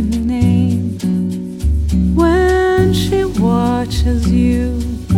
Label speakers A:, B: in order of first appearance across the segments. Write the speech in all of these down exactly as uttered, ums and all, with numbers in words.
A: a name when she watches you,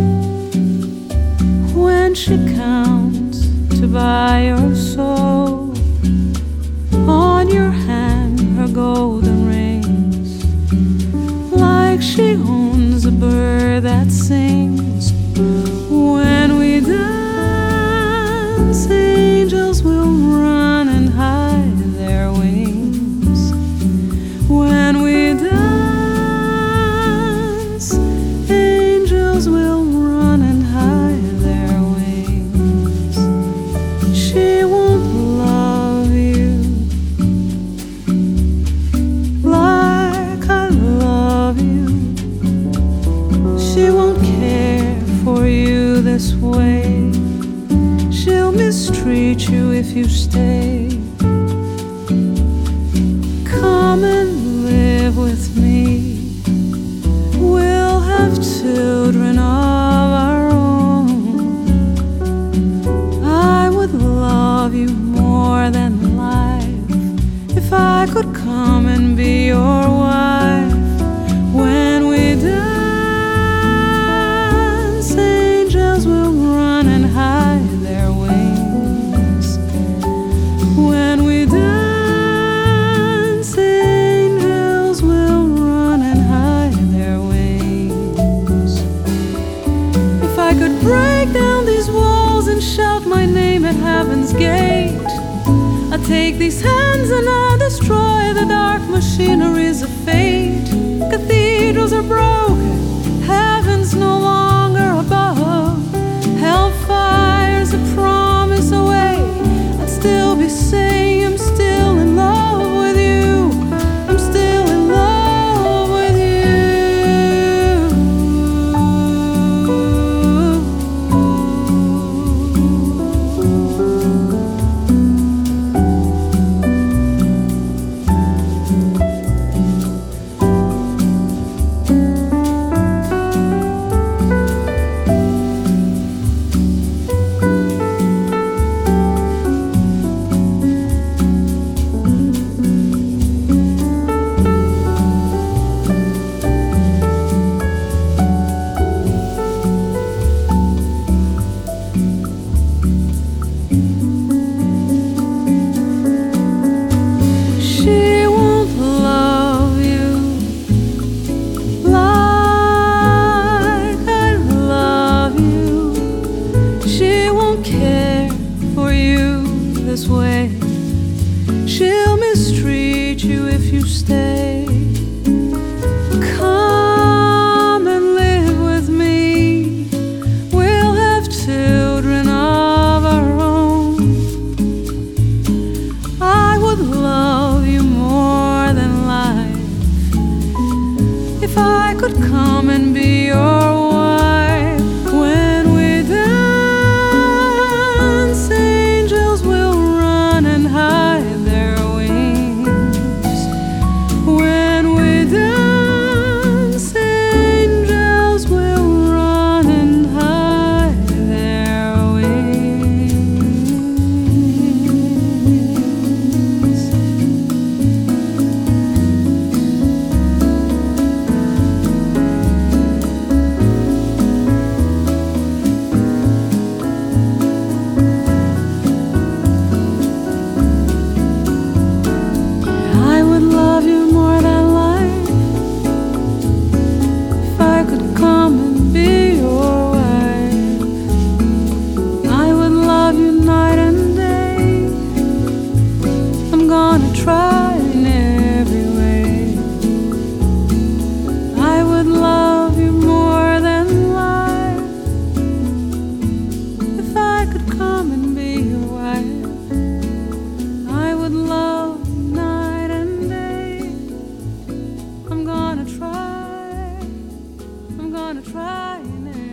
A: when she counts to buy your soul. On your hand her golden rings, like she owns a bird that sings. When we dance, angels will run and hide their wings. When we dance, angels will run and hide their wings. She won't love you like I love you. She won't care for you this way. She'll mistreat you if you stay. Come and live with me. We'll have children of our own. I would love you more than life if I could come and be your wife. When we dance, angels will run and hide their wings. When we dance, angels will run and hide their wings. If I could break down these walls and shout my name at heaven's gate, I'd take these hands and I'd destroy the dark machineries of fate. Cathedrals are broken, heaven's no longer above. Hellfire's a promise away. I'd still be saying I'm still in love with you. I'm still in love with you. She won't love you like I love you. She won't care for you this way. She'll mistreat you if you stay. Come and live with me. We'll have children of our own. I would love you more than life if I could come and be your wife. When we dance, angels will run and hide their wings. When we dance, angels will run and hide their wings. I would love you more than life if I could come and be your wife. I would love you night and day. I'm gonna try in every way. I would love you more than life if I could come and be your wife. I would love night and day. I'm gonna try, I'm gonna try in every